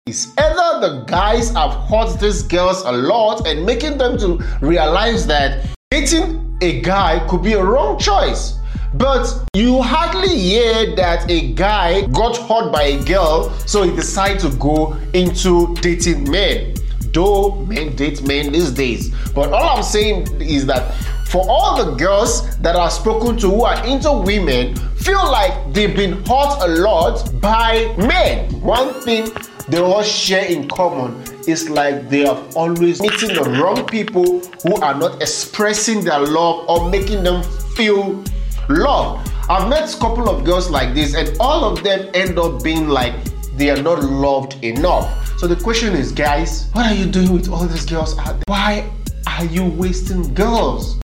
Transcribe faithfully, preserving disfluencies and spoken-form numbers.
Is either the guys have hurt these girls a lot and making them to realize that dating a guy could be a wrong choice. But you hardly hear that a guy got hurt by a girl, so he decided to go into dating men. Though men date men these days. But all I'm saying is that for all the girls that I've spoken to who are into women, feel like they've been hurt a lot by men. One thing they all share in common is like they are always meeting the wrong people who are not expressing their love or making them feel love. I've met a couple of girls like this, and all of them end up being like they are not loved enough. So the question is, guys, what are you doing with all these girls out there? Why are you wasting girls?